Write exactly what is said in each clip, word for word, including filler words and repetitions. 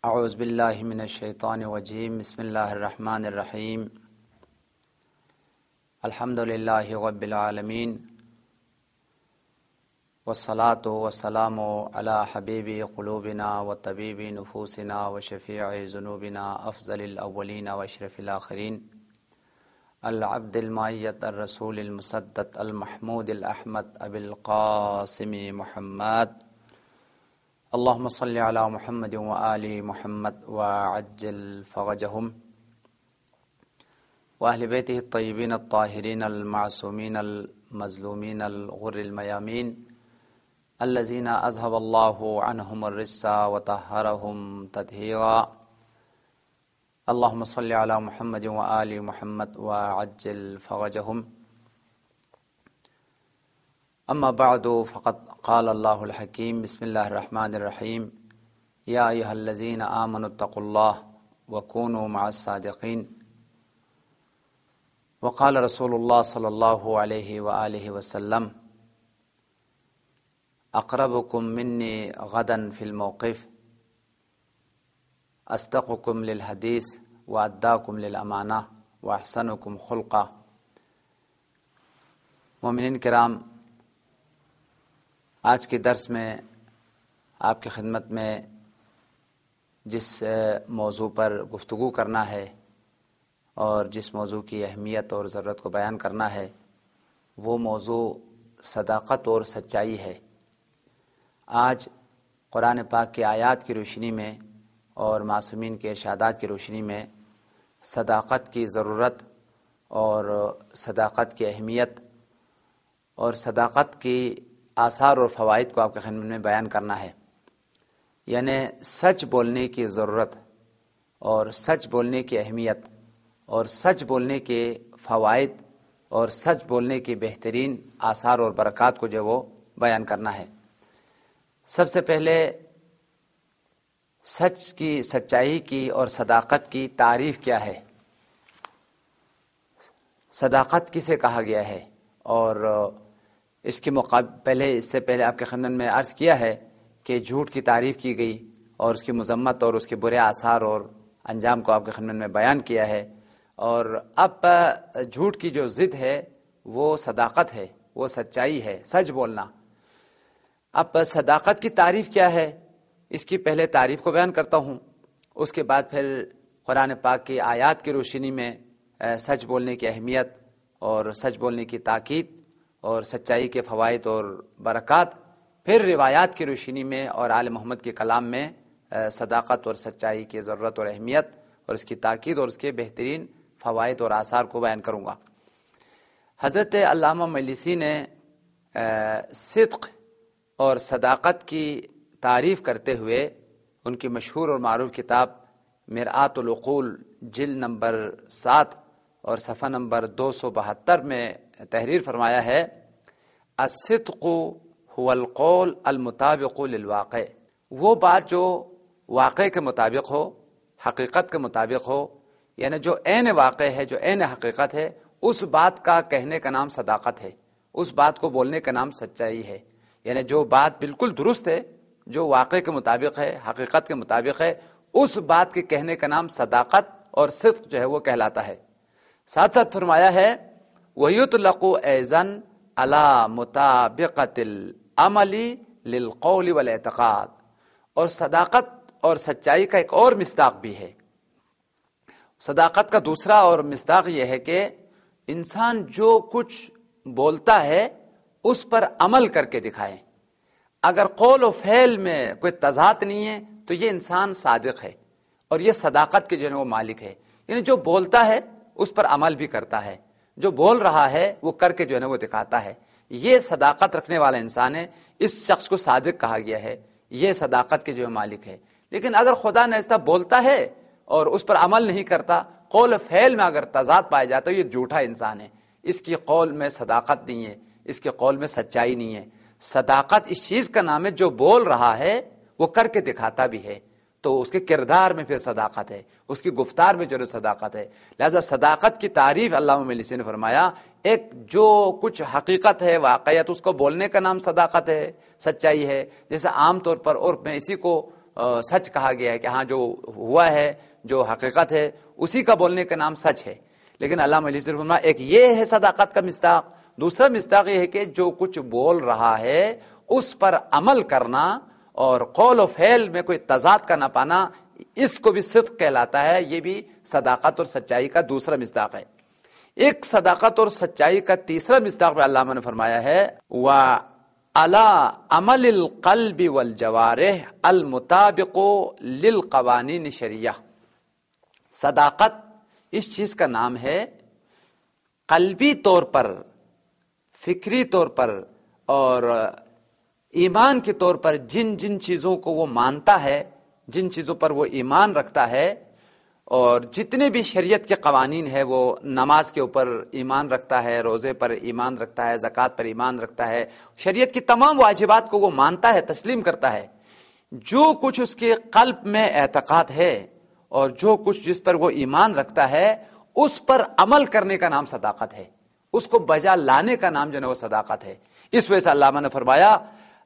اعوذ باللہ من الشیطان الرجیم بسم اللہ الرحمن الرحیم الحمد للہ رب العالمین والصلاة والسلام علی حبیب قلوبنا وطبیب نفوسنا وشفیع ذنوبنا افضل الاولین واشرف الآخرین العبد المعیت الرسول المسدد المحمود الاحمد ابی القاسم محمد اللهم صل على محمد وآل محمد وعجل فرجهم وأهل بيته الطيبين الطاهرين المعصومين المظلومين الغر الميامين الذين أذهب الله عنهم الرجس وطهرهم تطهيرا اللهم صل على محمد وآل محمد وعجل فرجهم اما بعد فقد قال الله الحكيم بسم الله الرحمن الرحيم يا أيها الذين آمنوا اتقوا الله وكونوا مع الصادقين وقال رسول الله صلى الله عليه وآله وسلم أقربكم مني غدا في الموقف أصدقكم للحديث وأداكم للأمانة وأحسنكم خلقا. مومنین کرام، آج کے درس میں آپ کی خدمت میں جس موضوع پر گفتگو کرنا ہے اور جس موضوع کی اہمیت اور ضرورت کو بیان کرنا ہے وہ موضوع صداقت اور سچائی ہے. آج قرآن پاک کی آیات کی روشنی میں اور معصومین کے ارشادات کی روشنی میں صداقت کی ضرورت اور صداقت کی اہمیت اور صداقت کی آثار اور فوائد کو آپ کے خدمت میں بیان کرنا ہے. یعنی سچ بولنے کی ضرورت اور سچ بولنے کی اہمیت اور سچ بولنے کے فوائد اور سچ بولنے کی بہترین آثار اور برکات کو جو وہ بیان کرنا ہے. سب سے پہلے سچ کی، سچائی کی اور صداقت کی تعریف کیا ہے، صداقت کسے کہا گیا ہے، اور اس کے مقابل پہلے اس سے پہلے آپ کے خدمت میں عرض کیا ہے کہ جھوٹ کی تعریف کی گئی اور اس کی مذمت اور اس کے برے آثار اور انجام کو آپ کے خدمت میں بیان کیا ہے. اور اب جھوٹ کی جو ضد ہے وہ صداقت ہے، وہ سچائی ہے، سچ بولنا. اب صداقت کی تعریف کیا ہے، اس کی پہلے تعریف کو بیان کرتا ہوں، اس کے بعد پھر قرآن پاک کی آیات کی روشنی میں سچ بولنے کی اہمیت اور سچ بولنے کی تاکید اور سچائی کے فوائد اور برکات، پھر روایات کی روشنی میں اور آل محمد کے کلام میں صداقت اور سچائی کی ضرورت اور اہمیت اور اس کی تاکید اور اس کے بہترین فوائد اور آثار کو بیان کروں گا. حضرت علامہ مجلسی نے صدق اور صداقت کی تعریف کرتے ہوئے ان کی مشہور اور معروف کتاب مرآت العقول جلد نمبر سات اور صفحہ نمبر دو سو بہتر میں تحریر فرمایا ہے، الصدق هو القول المطابق للواقع. وہ بات جو واقع کے مطابق ہو، حقیقت کے مطابق ہو، یعنی جو عین واقع ہے، جو عین حقیقت ہے، اس بات کا کہنے کا نام صداقت ہے، اس بات کو بولنے کا نام سچائی ہے. یعنی جو بات بالکل درست ہے، جو واقع کے مطابق ہے، حقیقت کے مطابق ہے، اس بات کے کہنے کا نام صداقت اور صدق جو ہے وہ کہلاتا ہے. ساتھ ساتھ فرمایا ہے وَيُطْلَقُ أَيْضًا عَلَى مُطَابِقَةِ الْعَمَلِ لِلْقَوْلِ وَالْاعْتِقَادِ. اور صداقت اور سچائی کا ایک اور مصداق بھی ہے. صداقت کا دوسرا اور مصداق یہ ہے کہ انسان جو کچھ بولتا ہے اس پر عمل کر کے دکھائے. اگر قول و فعل میں کوئی تضاد نہیں ہے تو یہ انسان صادق ہے اور یہ صداقت کے جو ہے وہ مالک ہے. یعنی جو بولتا ہے اس پر عمل بھی کرتا ہے، جو بول رہا ہے وہ کر کے جو ہے نا وہ دکھاتا ہے. یہ صداقت رکھنے والا انسان ہے، اس شخص کو صادق کہا گیا ہے، یہ صداقت کے جو مالک ہے. لیکن اگر خدا نخواستہ بولتا ہے اور اس پر عمل نہیں کرتا، قول و فعل میں اگر تضاد پایا جاتا ہے، یہ جھوٹا انسان ہے، اس کی قول میں صداقت نہیں ہے، اس کے قول میں سچائی نہیں ہے. صداقت اس چیز کا نام ہے جو بول رہا ہے وہ کر کے دکھاتا بھی ہے، تو اس کے کردار میں پھر صداقت ہے، اس کی گفتار میں جو صداقت ہے. لہذا صداقت کی تعریف علامہ مجلسی نے فرمایا، ایک جو کچھ حقیقت ہے، واقعیت، اس کو بولنے کا نام صداقت ہے، سچائی ہے. جیسے عام طور پر عرف میں اسی کو سچ کہا گیا ہے کہ ہاں جو ہوا ہے جو حقیقت ہے اسی کا بولنے کا نام سچ ہے. لیکن علامہ علیہ السلام ایک یہ ہے صداقت کا مصداق، دوسرا مصداق یہ ہے کہ جو کچھ بول رہا ہے اس پر عمل کرنا اور قول و فعل میں کوئی تضاد کا نہ پانا، اس کو بھی صدق کہلاتا ہے. یہ بھی صداقت اور سچائی کا دوسرا مصداق ہے. ایک صداقت اور سچائی کا تیسرا مصداق بھی علامہ نے فرمایا ہے وَعَلَىٰ عَمَلِ الْقَلْبِ وَالْجَوَارِحِ الْمُطَابِقُ لِلْقَوَانِينِ شَرْعِیَّہ. صداقت اس چیز کا نام ہے قلبی طور پر، فکری طور پر اور ایمان کے طور پر جن جن چیزوں کو وہ مانتا ہے، جن چیزوں پر وہ ایمان رکھتا ہے، اور جتنے بھی شریعت کے قوانین ہیں، وہ نماز کے اوپر ایمان رکھتا ہے، روزے پر ایمان رکھتا ہے، زکوٰۃ پر ایمان رکھتا ہے، شریعت کی تمام واجبات کو وہ مانتا ہے، تسلیم کرتا ہے. جو کچھ اس کے قلب میں اعتقاد ہے اور جو کچھ جس پر وہ ایمان رکھتا ہے اس پر عمل کرنے کا نام صداقت ہے، اس کو بجا لانے کا نام جو ہے وہ صداقت ہے. اس وجہ سے علامہ نے فرمایا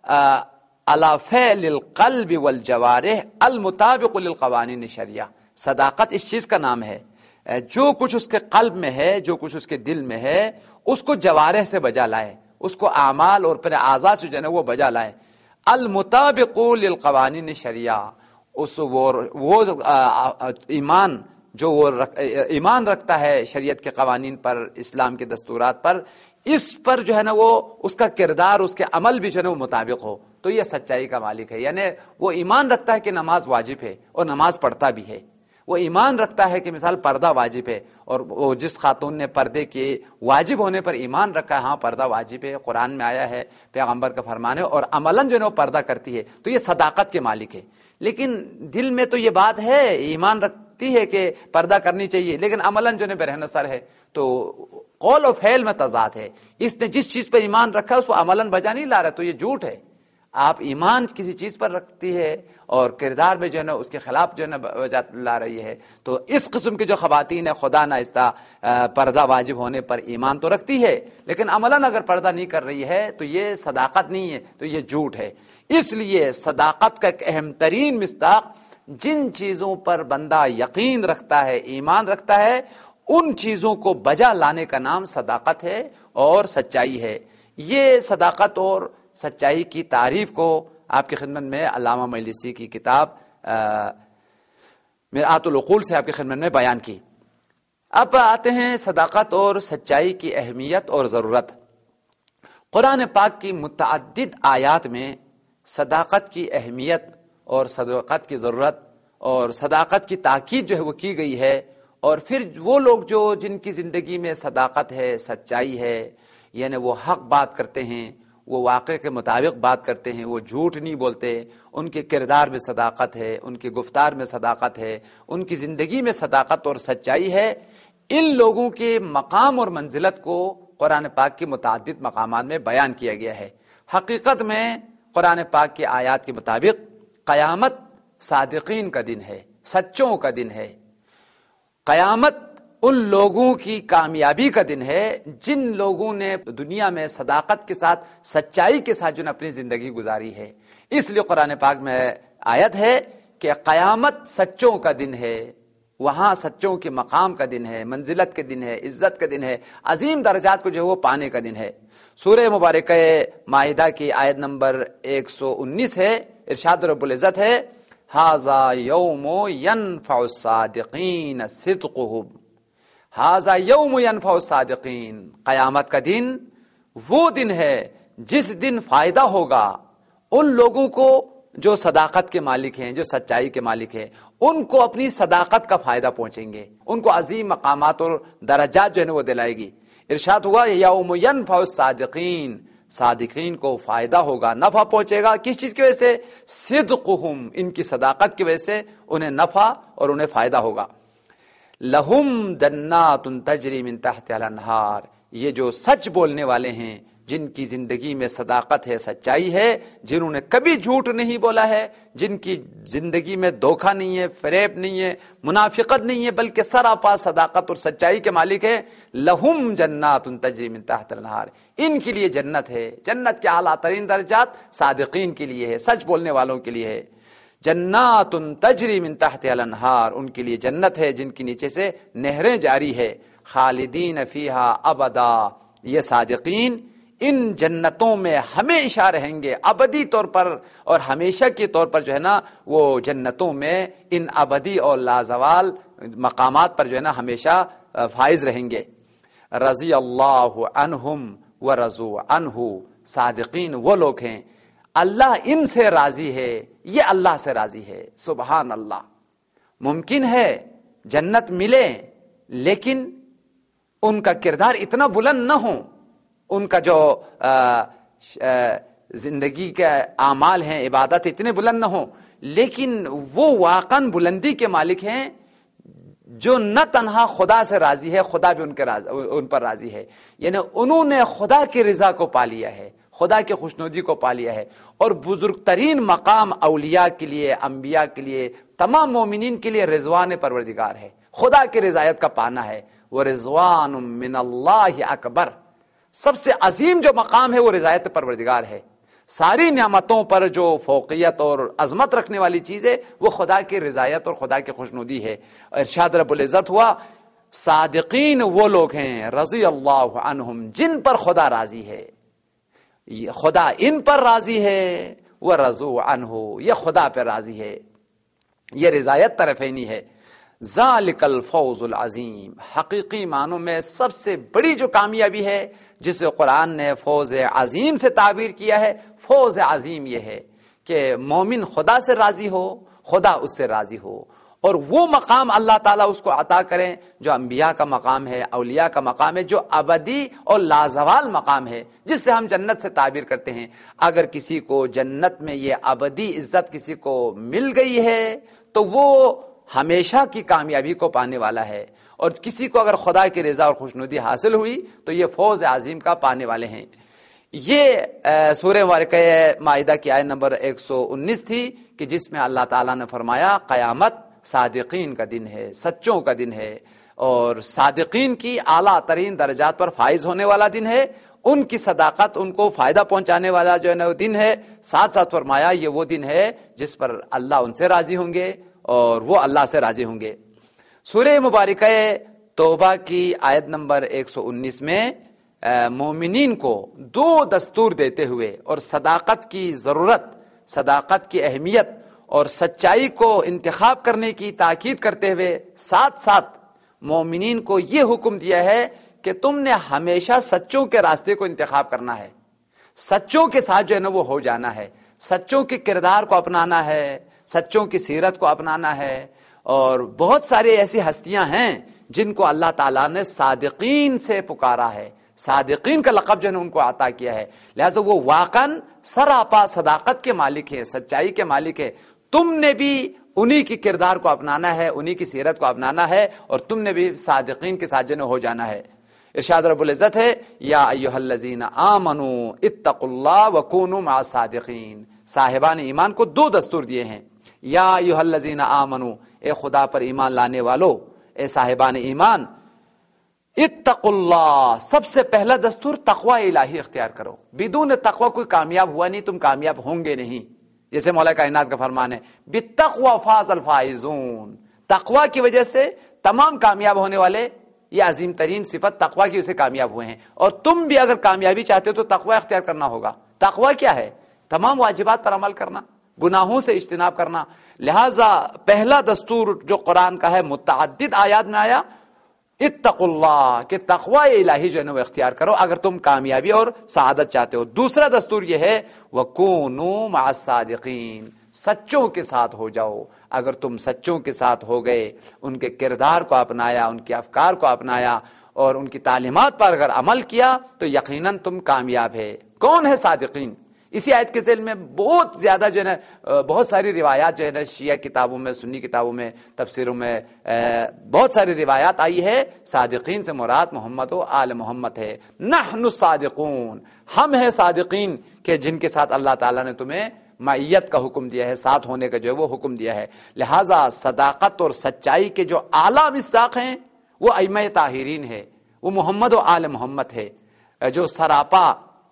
علی فعل القلب والجوارح المطابق للقوانین الشرعیہ. صداقت اس چیز کا نام ہے جو کچھ اس کے قلب میں ہے، جو کچھ اس کے دل میں ہے، اس کو جوارح سے بجا لائے، اس کو اعمال اور پھر اعضاء سے جو ہے وہ بجا لائے. المطابق للقوانین الشرعیہ، اس وہ وہ ایمان جو وہ ایمان رکھتا ہے شریعت کے قوانین پر، اسلام کے دستورات پر، اس پر جو ہے نا وہ اس کا کردار، اس کے عمل بھی جو ہے نا وہ مطابق ہو، تو یہ سچائی کا مالک ہے. یعنی وہ ایمان رکھتا ہے کہ نماز واجب ہے اور نماز پڑھتا بھی ہے. وہ ایمان رکھتا ہے کہ مثال پردہ واجب ہے، اور وہ جس خاتون نے پردے کے واجب ہونے پر ایمان رکھا ہے، ہاں پردہ واجب ہے، قرآن میں آیا ہے، پیغمبر کا فرمان ہے، اور عملاً جو ہے وہ پردہ کرتی ہے، تو یہ صداقت کے مالک ہے. لیکن دل میں تو یہ بات ہے، ایمان رکھتی ہے کہ پردہ کرنی چاہیے، لیکن عملاً جو ہے برہنہ سر ہے، تو قول و فعل میں تضاد ہے. اس نے جس چیز پر ایمان رکھا اس کو عملاً بجا نہیں لا رہا، تو یہ جھوٹ ہے. آپ ایمان کسی چیز پر رکھتی ہے اور کردار میں جو ہے نا اس کے خلاف جو ہے نا بجا لا رہی ہے. تو اس قسم کی جو خواتین ہے خدا ناہستہ پردہ واجب ہونے پر ایمان تو رکھتی ہے، لیکن عملاً اگر پردہ نہیں کر رہی ہے تو یہ صداقت نہیں ہے، تو یہ جھوٹ ہے. اس لیے صداقت کا ایک اہم ترین مصداق، جن چیزوں پر بندہ یقین رکھتا ہے، ایمان رکھتا ہے، ان چیزوں کو بجا لانے کا نام صداقت ہے اور سچائی ہے. یہ صداقت اور سچائی کی تعریف کو آپ کی خدمت میں علامہ مجلسی کی کتاب مرآت العقول سے آپ کی خدمت میں بیان کی. اب آتے ہیں صداقت اور سچائی کی اہمیت اور ضرورت. قرآن پاک کی متعدد آیات میں صداقت کی اہمیت اور صداقت کی ضرورت اور صداقت کی تاکید جو ہے وہ کی گئی ہے. اور پھر وہ لوگ جو جن کی زندگی میں صداقت ہے، سچائی ہے، یعنی وہ حق بات کرتے ہیں، وہ واقع کے مطابق بات کرتے ہیں، وہ جھوٹ نہیں بولتے، ان کے کردار میں صداقت ہے، ان کے گفتار میں صداقت ہے، ان کی زندگی میں صداقت اور سچائی ہے. ان لوگوں کے مقام اور منزلت کو قرآن پاک کی متعدد مقامات میں بیان کیا گیا ہے. حقیقت میں قرآن پاک کی آیات کے مطابق قیامت صادقین کا دن ہے، سچوں کا دن ہے. قیامت ان لوگوں کی کامیابی کا دن ہے جن لوگوں نے دنیا میں صداقت کے ساتھ، سچائی کے ساتھ جو اپنی زندگی گزاری ہے. اس لیے قرآن پاک میں آیت ہے کہ قیامت سچوں کا دن ہے، وہاں سچوں کے مقام کا دن ہے، منزلت کے دن ہے، عزت کا دن ہے، عظیم درجات کو جو ہے وہ پانے کا دن ہے. سورہ مبارکہ مائدہ کی آیت نمبر ایک سو انیس ہے. ارشاد رب العزت ہے ھذا یوم ینفع الصادقین صدقہم. ھذا یوم ینفع الصادقین، قیامت کا دن وہ دن ہے جس دن فائدہ ہوگا ان لوگوں کو جو صداقت کے مالک ہیں، جو سچائی کے مالک ہیں. ان کو اپنی صداقت کا فائدہ پہنچیں گے، ان کو عظیم مقامات اور درجات جو ہے وہ دلائے گی. ارشاد ہوا یوم ینفع الصادقین، صادقین کو فائدہ ہوگا، نفع پہنچے گا. کس چیز کی وجہ سے؟ صدقہم، ان کی صداقت کی وجہ سے انہیں نفع اور انہیں فائدہ ہوگا. لہم جنات تجری من تحتہا الانہار، یہ جو سچ بولنے والے ہیں، جن کی زندگی میں صداقت ہے، سچائی ہے، جنہوں نے کبھی جھوٹ نہیں بولا ہے، جن کی زندگی میں دھوکہ نہیں ہے، فریب نہیں ہے، منافقت نہیں ہے، بلکہ سراپا صداقت اور سچائی کے مالک ہے. لہم جنات تجری من تحتہا الانہار، ان کے لیے جنت ہے. جنت کے اعلیٰ ترین درجات صادقین کے لیے ہے، سچ بولنے والوں کے لیے ہے. جنات تجری من تحتها الانہار، ان کے لیے جنت ہے جن کے نیچے سے نہریں جاری ہے، خالدین فیہا ابدا، یہ صادقین ان جنتوں میں ہمیشہ رہیں گے ابدی طور پر، اور ہمیشہ کے طور پر جو ہے نا وہ جنتوں میں ان ابدی اور لازوال مقامات پر جو ہے نا ہمیشہ فائز رہیں گے۔ رضی اللہ عنہم ورضوا عنہ، صادقین وہ لوگ ہیں اللہ ان سے راضی ہے، یہ اللہ سے راضی ہے۔ سبحان اللہ، ممکن ہے جنت ملے لیکن ان کا کردار اتنا بلند نہ ہو، ان کا جو آ آ زندگی کے اعمال ہیں، عبادت اتنے بلند نہ ہوں، لیکن وہ واقعاً بلندی کے مالک ہیں جو نہ تنہا خدا سے راضی ہے، خدا بھی ان کے راضی ان پر راضی ہے، یعنی انہوں نے خدا کی رضا کو پا لیا ہے، خدا کی خوشنودی کو پا لیا ہے۔ اور بزرگ ترین مقام اولیاء کے لیے، انبیاء کے لیے، تمام مومنین کے لیے رضوان پروردگار ہے، خدا کی رضایت کا پانا ہے۔ وَرِضْوَانٌ مِّنَ اللَّهِ اکبر، سب سے عظیم جو مقام ہے وہ رضایت پروردگار ہے۔ ساری نعمتوں پر جو فوقیت اور عظمت رکھنے والی چیز ہے وہ خدا کی رضایت اور خدا کی خوشنودی ہے۔ ارشاد رب العزت ہوا صادقین وہ لوگ ہیں رضی اللہ عنہم جن پر خدا راضی ہے، خدا ان پر راضی ہے، ورضوا عنہ یہ خدا پر راضی ہے، یہ رضایت طرفینی ہے۔ ذالک الفوز العظیم، حقیقی معنوں میں سب سے بڑی جو کامیابی ہے جسے قرآن نے فوز عظیم سے تعبیر کیا ہے، فوز عظیم یہ ہے کہ مومن خدا سے راضی ہو، خدا اس سے راضی ہو، اور وہ مقام اللہ تعالیٰ اس کو عطا کریں جو انبیاء کا مقام ہے، اولیاء کا مقام ہے، جو ابدی اور لازوال مقام ہے، جس سے ہم جنت سے تعبیر کرتے ہیں۔ اگر کسی کو جنت میں یہ ابدی عزت کسی کو مل گئی ہے تو وہ ہمیشہ کی کامیابی کو پانے والا ہے، اور کسی کو اگر خدا کی رضا اور خوشنودی حاصل ہوئی تو یہ فوز عظیم کا پانے والے ہیں۔ یہ سورہ مبارکہ مائدہ کی آیت نمبر ایک سو انیس تھی کہ جس میں اللہ تعالیٰ نے فرمایا قیامت صادقین کا دن ہے، سچوں کا دن ہے، اور صادقین کی اعلیٰ ترین درجات پر فائز ہونے والا دن ہے، ان کی صداقت ان کو فائدہ پہنچانے والا جو ہے نا وہ دن ہے۔ ساتھ ساتھ فرمایا یہ وہ دن ہے جس پر اللہ ان سے راضی ہوں گے اور وہ اللہ سے راضی ہوں گے۔ سورہ مبارکہ توبہ کی آیت نمبر ایک سو انیس میں مومنین کو دو دستور دیتے ہوئے اور صداقت کی ضرورت، صداقت کی اہمیت اور سچائی کو انتخاب کرنے کی تاکید کرتے ہوئے ساتھ ساتھ مومنین کو یہ حکم دیا ہے کہ تم نے ہمیشہ سچوں کے راستے کو انتخاب کرنا ہے، سچوں کے ساتھ جو ہے نا وہ ہو جانا ہے، سچوں کے کردار کو اپنانا ہے، سچوں کی سیرت کو اپنانا ہے۔ اور بہت ساری ایسی ہستیاں ہیں جن کو اللہ تعالیٰ نے صادقین سے پکارا ہے، صادقین کا لقب جو ہے نا ان کو عطا کیا ہے، لہذا وہ واقعاً سراپا صداقت کے مالک ہے، سچائی کے مالک ہے۔ تم نے بھی انہی کی کردار کو اپنانا ہے، انہی کی سیرت کو اپنانا ہے، اور تم نے بھی صادقین کے ساتھ جن ہو جانا ہے۔ ارشاد رب العزت ہے یا ایھا الذین آمنوا اتقوا اللہ وکونوا مع الصادقین، صاحبان ایمان کو دو دستور دیے ہیں۔ یا ایھا الذین آمنوا، اے خدا پر ایمان لانے والو، اے صاحبان ایمان، اتقوا اللہ، سب سے پہلا دستور تقوی الہی اختیار کرو۔ بدون تقوی کوئی کامیاب ہوا نہیں، تم کامیاب ہوں گے نہیں، جیسے مولا کائنات کا فرمان ہے بالتقوی فاز الفائزون، تقوی کی وجہ سے تمام کامیاب ہونے والے، یہ عظیم ترین صفت تقوی کی وجہ سے کامیاب ہوئے ہیں۔ اور تم بھی اگر کامیابی چاہتے ہو تو تقوی اختیار کرنا ہوگا۔ تقوی کیا ہے؟ تمام واجبات پر عمل کرنا، گناہوں سے اجتناب کرنا۔ لہذا پہلا دستور جو قرآن کا ہے متعدد آیات میں آیا اتقوا اللہ، کہ تقوی الہی جو ہے نا وہ اختیار کرو اگر تم کامیابی اور سعادت چاہتے ہو۔ دوسرا دستور یہ ہے وَكُونُوا مَعَ الصَّادِقِينَ، سچوں کے ساتھ ہو جاؤ۔ اگر تم سچوں کے ساتھ ہو گئے، ان کے کردار کو اپنایا، ان کے افکار کو اپنایا اور ان کی تعلیمات پر اگر عمل کیا تو یقیناً تم کامیاب ہے۔ کون ہے صادقین؟ اسی آیت کے ذیل میں بہت زیادہ جو ہے نا بہت ساری روایات جو ہے نا شیعہ کتابوں میں، سنی کتابوں میں، تفسیروں میں بہت ساری روایات آئی ہے۔ صادقین سے مراد محمد و آل محمد ہے۔ نحن الصادقون، ہم ہیں صادقین کہ جن کے ساتھ اللہ تعالیٰ نے تمہیں معیت کا حکم دیا ہے، ساتھ ہونے کا جو ہے وہ حکم دیا ہے۔ لہٰذا صداقت اور سچائی کے جو اعلیٰ مصداق ہیں وہ ائمہ طاہرین ہے، وہ محمد و آل محمد ہے، جو سراپا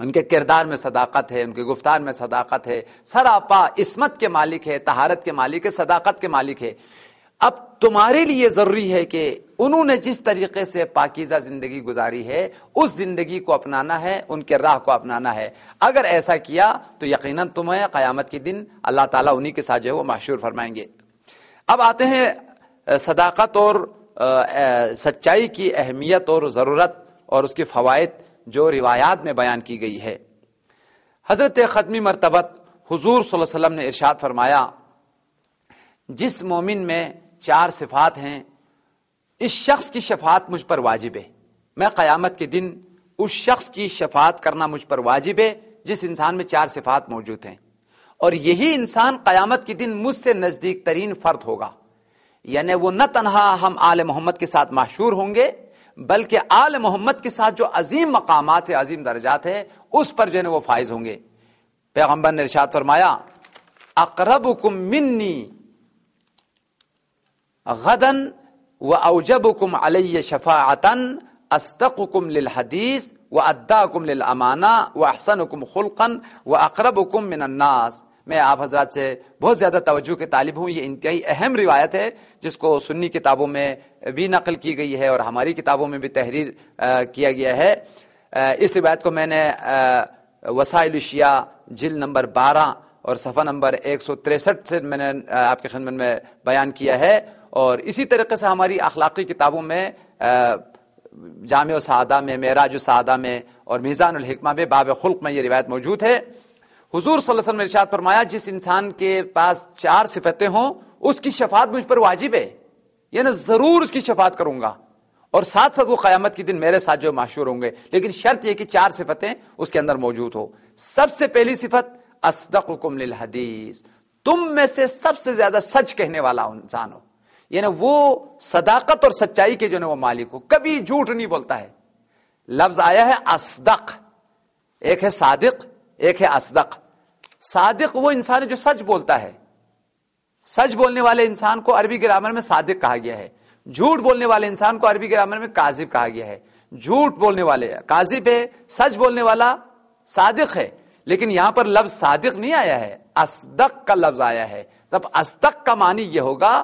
ان کے کردار میں صداقت ہے، ان کے گفتار میں صداقت ہے، سراپا عصمت کے مالک ہے، طہارت کے مالک ہے، صداقت کے مالک ہے۔ اب تمہارے لیے ضروری ہے کہ انہوں نے جس طریقے سے پاکیزہ زندگی گزاری ہے اس زندگی کو اپنانا ہے، ان کے راہ کو اپنانا ہے۔ اگر ایسا کیا تو یقیناً تمہیں قیامت کے دن اللہ تعالیٰ انہی کے ساتھ جو ہے وہ محشور فرمائیں گے۔ اب آتے ہیں صداقت اور سچائی کی اہمیت اور ضرورت اور اس کے فوائد جو روایات میں بیان کی گئی ہے۔ حضرت ختمی مرتبت حضور صلی اللہ علیہ وسلم نے ارشاد فرمایا، جس مومن میں چار صفات ہیں اس شخص کی شفاعت مجھ پر واجب ہے۔ میں قیامت کے دن اس شخص کی شفاعت کرنا مجھ پر واجب ہے جس انسان میں چار صفات موجود ہیں، اور یہی انسان قیامت کے دن مجھ سے نزدیک ترین فرد ہوگا۔ یعنی وہ نہ تنہا ہم آل محمد کے ساتھ محشور ہوں گے بلکہ آل محمد کے ساتھ جو عظیم مقامات ہے، عظیم درجات ہے، اس پر جو ہے وہ فائز ہوں گے۔ پیغمبر نے ارشاد فرمایا، اقربکم منی غدن واوجبکم علی شفاعتا اصدقکم للحدیث واداکم للامانہ واحسنکم خلقا واقربکم من الناس۔ میں آپ حضرات سے بہت زیادہ توجہ کے طالب ہوں۔ یہ انتہائی اہم روایت ہے جس کو سنی کتابوں میں بھی نقل کی گئی ہے اور ہماری کتابوں میں بھی تحریر کیا گیا ہے۔ اس روایت کو میں نے وسائل الشیعہ جلد نمبر بارہ اور صفحہ نمبر ایک سو تریسٹھ سے میں نے آپ کے خدمت میں بیان کیا ہے، اور اسی طریقے سے ہماری اخلاقی کتابوں میں جامع السعادہ میں، معراج السعادہ میں اور میزان الحکمہ میں باب خلق میں یہ روایت موجود ہے۔ حضور صلی اللہ علیہ وسلم نے ارشاد فرمایا، جس انسان کے پاس چار صفتیں ہوں اس کی شفاعت مجھ پر واجب ہے، یعنی ضرور اس کی شفاعت کروں گا، اور ساتھ ساتھ وہ قیامت کے دن میرے ساتھ جو محشور ہوں گے، لیکن شرط یہ کہ چار صفتیں اس کے اندر موجود ہو۔ سب سے پہلی صفت اصدقکم للحدیث، تم میں سے سب سے زیادہ سچ کہنے والا انسان ہو، یعنی وہ صداقت اور سچائی کے جو ہے وہ مالک ہو، کبھی جھوٹ نہیں بولتا ہے۔ لفظ آیا ہے اصدق، ایک ہے صادق ایک ہے اصدق۔ صادق وہ انسان ہے جو سچ بولتا ہے، سچ بولنے والے انسان کو عربی گرامر میں صادق کہا گیا ہے۔ جھوٹ بولنے والے انسان کو عربی گرامر میں کاذب کہا گیا ہے۔ جھوٹ بولنے والے کاذب ہے، سچ بولنے والا صادق ہے، لیکن یہاں پر لفظ صادق نہیں آیا ہے، اصدق کا لفظ آیا ہے۔ تب اصدق کا معنی یہ ہوگا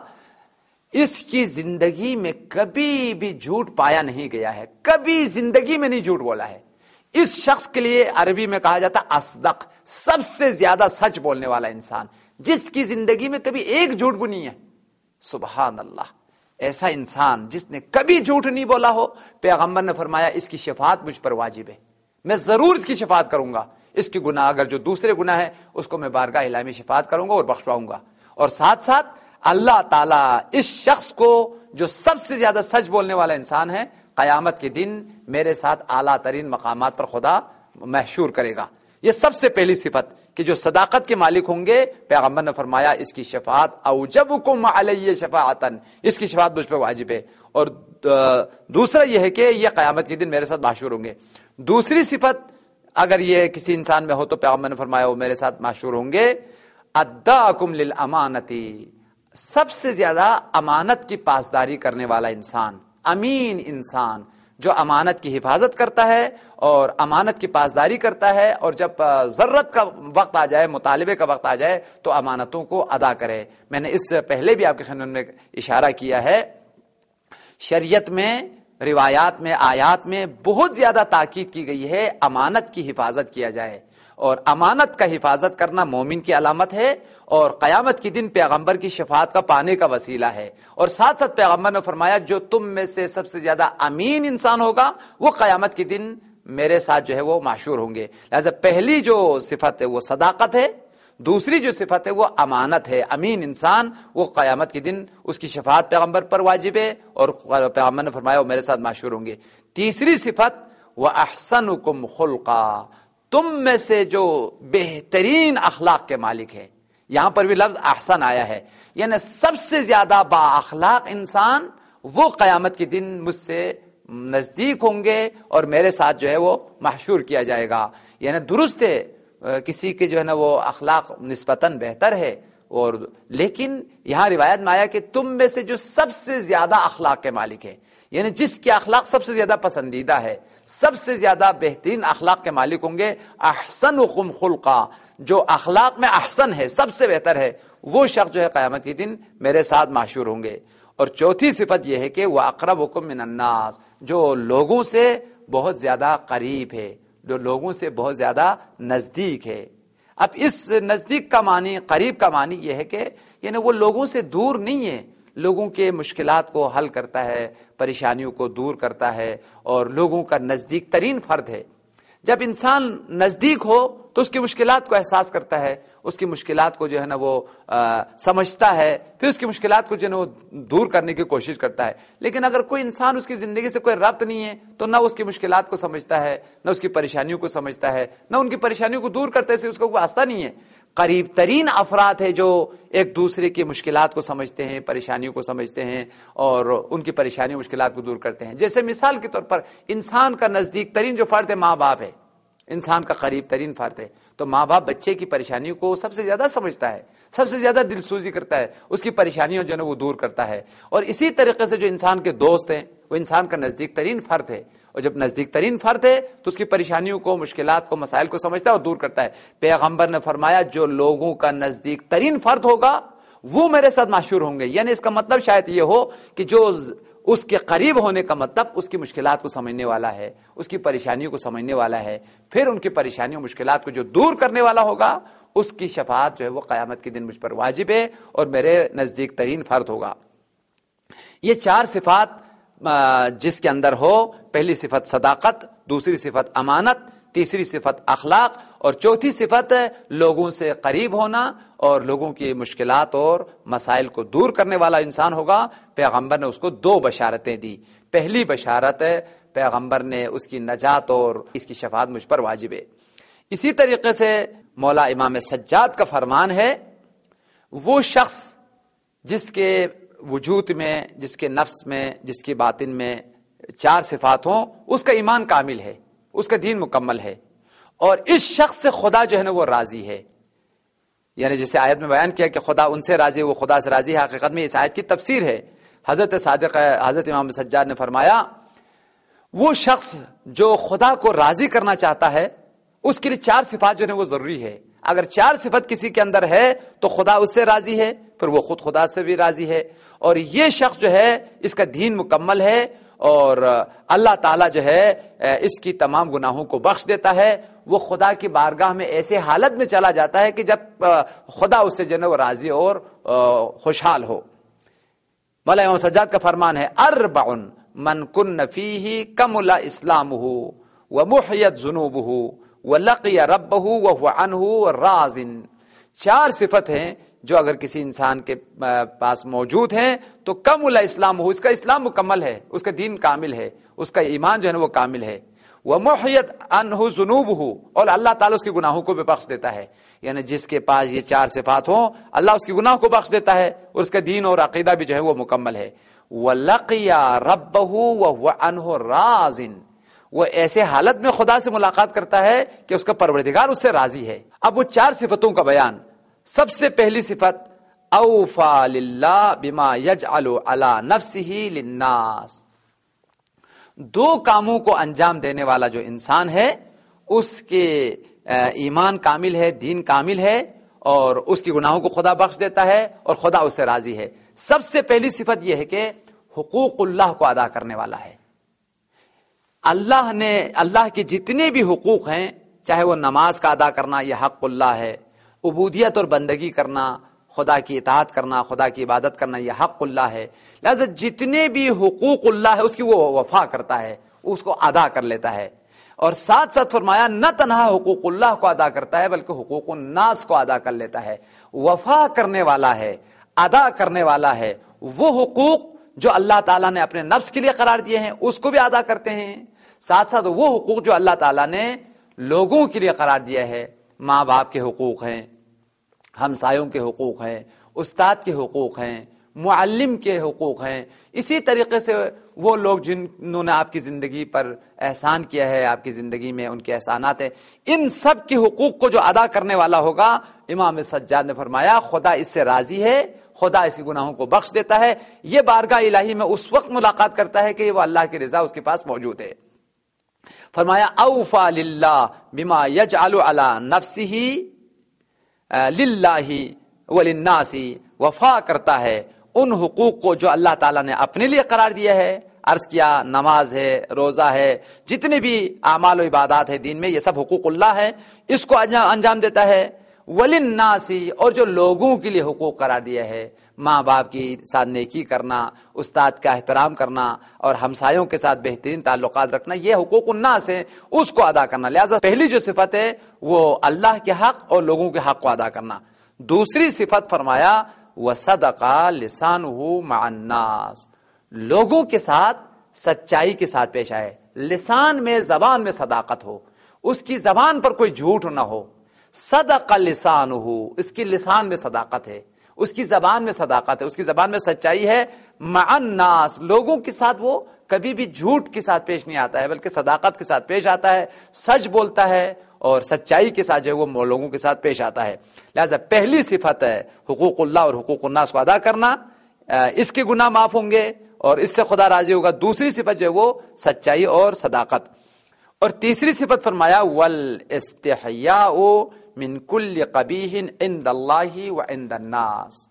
اس کی زندگی میں کبھی بھی جھوٹ پایا نہیں گیا ہے، کبھی زندگی میں نہیں جھوٹ بولا ہے۔ اس شخص کے لیے عربی میں کہا جاتا اصدق، سب سے زیادہ سچ بولنے والا انسان، جس کی زندگی میں کبھی ایک جھوٹ بھی نہیں ہے۔ سبحان اللہ، ایسا انسان جس نے کبھی جھوٹ نہیں بولا ہو، پیغمبر نے فرمایا اس کی شفاعت مجھ پر واجب ہے، میں ضرور اس کی شفاعت کروں گا۔ اس کی گناہ اگر جو دوسرے گناہ ہے اس کو میں بارگاہ الہی میں شفاعت کروں گا اور بخشواؤں گا، اور ساتھ ساتھ اللہ تعالیٰ اس شخص کو جو سب سے زیادہ سچ بولنے والا انسان ہے قیامت کے دن میرے ساتھ اعلیٰ ترین مقامات پر خدا محشور کرے گا۔ یہ سب سے پہلی صفت کہ جو صداقت کے مالک ہوں گے، پیغمبر نے فرمایا اس کی شفاعت اوجبکم علی شفاعتن، اس کی شفاعت مجھ پہ واجب ہے۔ اور دوسرا یہ ہے کہ یہ قیامت کے دن میرے ساتھ محشور ہوں گے۔ دوسری صفت اگر یہ کسی انسان میں ہو تو پیغمبر نے فرمایا وہ میرے ساتھ محشور ہوں گے۔ اداکم للامانتی، سب سے زیادہ امانت کی پاسداری کرنے والا انسان، امین انسان جو امانت کی حفاظت کرتا ہے اور امانت کی پاسداری کرتا ہے، اور جب ضرورت کا وقت آ جائے، مطالبے کا وقت آ جائے تو امانتوں کو ادا کرے۔ میں نے اس سے پہلے بھی آپ کے خدمت میں اشارہ کیا ہے، شریعت میں، روایات میں، آیات میں بہت زیادہ تاکید کی گئی ہے امانت کی حفاظت کیا جائے، اور امانت کا حفاظت کرنا مومن کی علامت ہے اور قیامت کے دن پیغمبر کی شفاعت کا پانے کا وسیلہ ہے۔ اور ساتھ ساتھ پیغمبر نے فرمایا جو تم میں سے سب سے زیادہ امین انسان ہوگا وہ قیامت کے دن میرے ساتھ جو ہے وہ محشور ہوں گے۔ لہذا پہلی جو صفت ہے وہ صداقت ہے، دوسری جو صفت ہے وہ امانت ہے۔ امین انسان وہ قیامت کے دن اس کی شفاعت پیغمبر پر واجب ہے اور پیغمبر نے فرمایا وہ میرے ساتھ محشور ہوں گے۔ تیسری صفت وَأَحْسَنُكُمْ خُلْقًا، تم میں سے جو بہترین اخلاق کے مالک ہے۔ یہاں پر بھی لفظ احسن آیا ہے، یعنی سب سے زیادہ با اخلاق انسان وہ قیامت کے دن مجھ سے نزدیک ہوں گے اور میرے ساتھ جو ہے وہ محشور کیا جائے گا۔ یعنی درست ہے کسی کے جو ہے نا وہ اخلاق نسبتاً بہتر ہے، اور لیکن یہاں روایت میں آیا کہ تم میں سے جو سب سے زیادہ اخلاق کے مالک ہے، یعنی جس کے اخلاق سب سے زیادہ پسندیدہ ہے، سب سے زیادہ بہترین اخلاق کے مالک ہوں گے، احسنکم خلقا، جو اخلاق میں احسن ہے، سب سے بہتر ہے، وہ شخص جو ہے قیامت کے دن میرے ساتھ محشور ہوں گے۔ اور چوتھی صفت یہ ہے کہ وَأَقْرَبُكُم مِّنَ النَّاسِ، جو لوگوں سے بہت زیادہ قریب ہے، جو لوگوں سے بہت زیادہ نزدیک ہے۔ اب اس نزدیک کا معنی، قریب کا معنی یہ ہے کہ یعنی وہ لوگوں سے دور نہیں ہے، لوگوں کے مشکلات کو حل کرتا ہے، پریشانیوں کو دور کرتا ہے، اور لوگوں کا نزدیک ترین فرد ہے۔ جب انسان نزدیک ہو تو اس کی مشکلات کو احساس کرتا ہے، اس کی مشکلات کو جو ہے نا وہ آ, سمجھتا ہے، پھر اس کی مشکلات کو جو ہے نا وہ دور کرنے کی کوشش کرتا ہے۔ لیکن اگر کوئی انسان اس کی زندگی سے کوئی ربط نہیں ہے تو نہ اس کی مشکلات کو سمجھتا ہے، نہ اس کی پریشانیوں کو سمجھتا ہے، نہ ان کی پریشانیوں کو دور کرتے سے اس کو کوئی واسطہ نہیں ہے۔ قریب ترین افراد ہیں جو ایک دوسرے کی مشکلات کو سمجھتے ہیں، پریشانیوں کو سمجھتے ہیں اور ان کی پریشانیوں مشکلات کو دور کرتے ہیں۔ جیسے مثال کے طور پر انسان کا نزدیک ترین جو فرد ہے ماں باپ ہے، انسان کا قریب ترین فرد ہے، تو ماں باپ بچے کی پریشانیوں کو سب سے زیادہ سمجھتا ہے، سب سے زیادہ دل سوزی کرتا ہے، اس کی پریشانیوں جو ہے وہ دور کرتا ہے۔ اور اسی طریقے سے جو انسان کے دوست ہیں وہ انسان کا نزدیک ترین فرد ہے، اور جب نزدیک ترین فرد ہے تو اس کی پریشانیوں کو، مشکلات کو، مسائل کو سمجھتا ہے اور دور کرتا ہے۔ پیغمبر نے فرمایا جو لوگوں کا نزدیک ترین فرد ہوگا وہ میرے ساتھ محشور ہوں گے، یعنی اس کا مطلب شاید یہ ہو کہ جو اس کے قریب ہونے کا مطلب اس کی مشکلات کو سمجھنے والا ہے، اس کی پریشانیوں کو سمجھنے والا ہے، پھر ان کی پریشانیوں مشکلات کو جو دور کرنے والا ہوگا اس کی شفاعت جو ہے وہ قیامت کے دن مجھ پر واجب ہے اور میرے نزدیک ترین فرد ہوگا۔ یہ چار صفات جس کے اندر ہو، پہلی صفت صداقت، دوسری صفت امانت، تیسری صفت اخلاق، اور چوتھی صفت لوگوں سے قریب ہونا اور لوگوں کی مشکلات اور مسائل کو دور کرنے والا انسان ہوگا۔ پیغمبر نے اس کو دو بشارتیں دی۔ پہلی بشارت پیغمبر نے اس کی نجات اور اس کی شفاعت مجھ پر واجب ہے۔ اسی طریقے سے مولا امام سجاد کا فرمان ہے، وہ شخص جس کے وجود میں، جس کے نفس میں، جس کی باطن میں چار صفات ہوں، اس کا ایمان کامل ہے، اس کا دین مکمل ہے، اور اس شخص سے خدا جو ہے نا وہ راضی ہے۔ یعنی جیسے آیت میں بیان کیا کہ خدا ان سے راضی ہے، وہ خدا سے راضی ہے، حقیقت میں اس آیت کی تفسیر ہے۔ حضرت صادق حضرت امام سجاد نے فرمایا وہ شخص جو خدا کو راضی کرنا چاہتا ہے اس کے لیے چار صفات جو ہے وہ ضروری ہے۔ اگر چار صفت کسی کے اندر ہے تو خدا اس سے راضی ہے، پھر وہ خود خدا سے بھی راضی ہے، اور یہ شخص جو ہے اس کا دین مکمل ہے، اور اللہ تعالیٰ جو ہے اس کی تمام گناہوں کو بخش دیتا ہے۔ وہ خدا کی بارگاہ میں ایسے حالت میں چلا جاتا ہے کہ جب خدا اس سے جو ہے وہ راضی اور خوشحال ہو۔ مولا امام سجاد کا فرمان ہے، اربع من کن فیہ کمل اسلامہ ومحیت ذنوبہ ولقی ربہ وہو عنہ راض۔ چار صفت ہیں جو اگر کسی انسان کے پاس موجود ہیں تو کمل اسلام ہو، اس کا اسلام مکمل ہے، اس کا دین کامل ہے، اس کا ایمان جو ہے وہ کامل ہے۔ ومحیت عنہ ذنوبہ، اور اللہ تعالیٰ اس کے گناہوں کو بھی بخش دیتا ہے۔ یعنی جس کے پاس یہ چار صفات ہوں اللہ اس کے گناہوں کو بخش دیتا ہے اور اس کا دین اور عقیدہ بھی جو ہے وہ مکمل ہے۔ وَلَقِيَ رَبَّهُ وَهُوَ عَنْهُ رَاضٍ، وہ ایسے حالت میں خدا سے ملاقات کرتا ہے کہ اس کا پروردگار اس سے راضی ہے۔ اب وہ چار صفتوں کا بیان، سب سے پہلی صفت اوفا للہ بما یجعل علی نفسہ للناس، دو کاموں کو انجام دینے والا جو انسان ہے اس کے ایمان کامل ہے، دین کامل ہے، اور اس کی گناہوں کو خدا بخش دیتا ہے اور خدا اس سے راضی ہے۔ سب سے پہلی صفت یہ ہے کہ حقوق اللہ کو ادا کرنے والا ہے۔ اللہ نے اللہ کے جتنے بھی حقوق ہیں، چاہے وہ نماز کا ادا کرنا یہ حق اللہ ہے، عبودیت اور بندگی کرنا، خدا کی اطاعت کرنا، خدا کی عبادت کرنا یہ حق اللہ ہے، لہذا جتنے بھی حقوق اللہ ہے اس کی وہ وفا کرتا ہے، اس کو ادا کر لیتا ہے۔ اور ساتھ ساتھ فرمایا نہ تنہا حقوق اللہ کو ادا کرتا ہے بلکہ حقوق الناس کو ادا کر لیتا ہے۔ وفا کرنے والا ہے، ادا کرنے والا ہے، وہ حقوق جو اللہ تعالیٰ نے اپنے نفس کے لیے قرار دیے ہیں اس کو بھی ادا کرتے ہیں، ساتھ ساتھ وہ حقوق جو اللہ تعالیٰ نے لوگوں کے لیے قرار دیا ہے، ماں باپ کے حقوق ہیں، ہمسایوں کے حقوق ہیں، استاد کے حقوق ہیں، معلم کے حقوق ہیں، اسی طریقے سے وہ لوگ جنہوں نے آپ کی زندگی پر احسان کیا ہے، آپ کی زندگی میں ان کے احسانات ہیں، ان سب کے حقوق کو جو ادا کرنے والا ہوگا امام سجاد نے فرمایا خدا اس سے راضی ہے، خدا اس کے گناہوں کو بخش دیتا ہے، یہ بارگاہ الہی میں اس وقت ملاقات کرتا ہے کہ وہ اللہ کی رضا اس کے پاس موجود ہے۔ فرمایا اوفا للہ بما یجعل علی نفسہ للہ وللناس، وفا کرتا ہے ان حقوق کو جو اللہ تعالیٰ نے اپنے لیے قرار دیا ہے۔ عرض کیا نماز ہے، روزہ ہے، جتنے بھی اعمال و عبادات ہیں دین میں، یہ سب حقوق اللہ ہے، اس کو انجام دیتا ہے۔ وللناس، اور جو لوگوں کے لیے حقوق قرار دیا ہے، ماں باپ کی ساتھ نیکی کرنا، استاد کا احترام کرنا اور ہمسایوں کے ساتھ بہترین تعلقات رکھنا، یہ حقوق الناس ہے، اس کو ادا کرنا۔ لہذا پہلی جو صفت ہے وہ اللہ کے حق اور لوگوں کے حق کو ادا کرنا۔ دوسری صفت فرمایا وصدق لسانہ مع الناس، لوگوں کے ساتھ سچائی کے ساتھ پیش آئے، لسان میں زبان میں صداقت ہو، اس کی زبان پر کوئی جھوٹ نہ ہو۔ صدق لسانہ، اس کی لسان میں صداقت ہے، اس کی زبان میں صداقت ہے، اس کی زبان میں سچائی ہے۔ مع الناس، لوگوں کے ساتھ وہ کبھی بھی جھوٹ کے ساتھ پیش نہیں آتا ہے بلکہ صداقت کے ساتھ پیش آتا ہے، سچ بولتا ہے اور سچائی کے ساتھ جو ہے وہ لوگوں کے ساتھ پیش آتا ہے۔ لہذا پہلی صفت ہے حقوق اللہ اور حقوق الناس کو ادا کرنا، اس کے گناہ معاف ہوں گے اور اس سے خدا راضی ہوگا۔ دوسری صفت جو ہے وہ سچائی اور صداقت، اور تیسری صفت فرمایا والاستحیاء من کل قبیح عند اللہ وعند الناس،